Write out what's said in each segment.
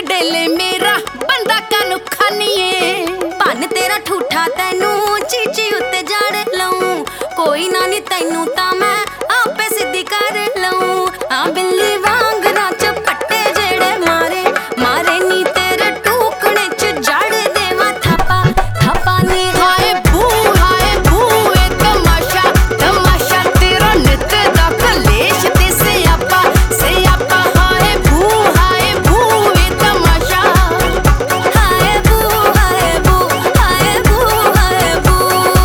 डेले मेरा बंदा कानू खानीए भन तेरा ठूठा तैनू चीची उत्ते जड़ लऊं कोई ना नी तैनू तां मैं आपे सिद्धी कर लऊं आ बिल्ली वांग नाच पट्टे जेड़े मारे मारे नी तेरे टूकने च जड़ देवा थापा थापा नी हाय भू ए तमाशा तमाशा तेरा नित दा कलेश ते स्यापा स्यापा हाय भू ए तमाशा हाय भू हाय भू हाय भू हाय भू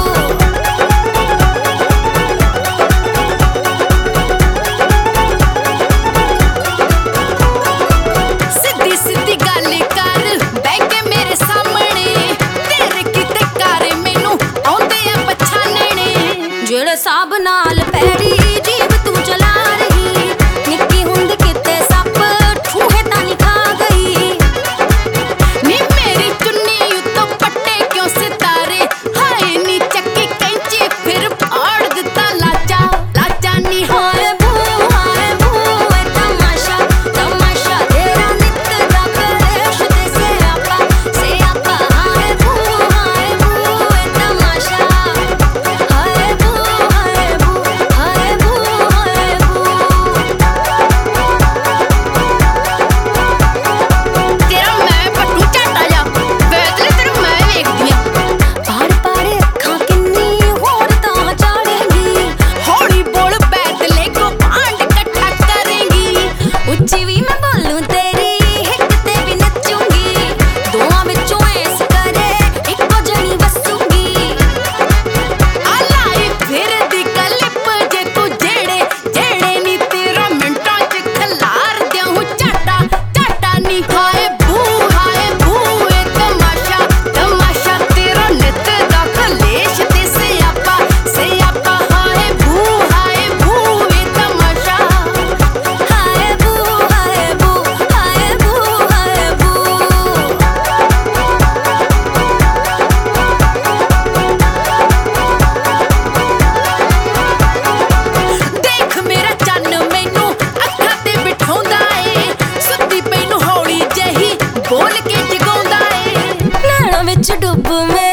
सिद्धी सिद्धी गल कर बैठ के मेरे सामने तेरे किते कर मैनू आउंदे आ पछाणने जेड़े साब नाल पैरी जीव तू चला रही निक्की हुंद किते सप ठूहे तानी खा गई नी मेरी चुन्नी उत्तों पट्टे क्यों सितारे हाय नी चक्की कैंची फिर फाड़ दिता लाचा लाचा नी हाय भू ए तमाशा तमाशा तेरा नित दा कलेश ते स्यापा स्यापा हाय भू ए तमाशा हाय भू हाय भू हाय भू हाय भू तेरा मैं पट्टू झट जा वेदले तेरे मैं वेखदी आ पाड़ पाड़े अखां किन्नी होर तां चाड़ेगी हौली बोल बैदले को भांड इकट्ठा करेगी उच्ची भी मैं बोलूं तेरी हिट ते भी नचूंगी दोवां विचों ऐस करे इक्को जनी वसूंगी आ लाई फिर दी कलिप जे तू जेड़े जेड़े नी तेरा मिंटां च खलार देऊं झाटा झाटा नी हाय भू ए तमाशा तमाशा तेरा नित दा कलेश ते स्यापा स्यापा हाय भू ए तमाशा हाय भू हाय भू हाय भू हाय भू देख मेरा चन्न मैनू अखां ते बिठाउंदा ए सुत्ती पई नूं हौली जही बोल के जगाउंदा ए नैणां विच डुੱਬ मैं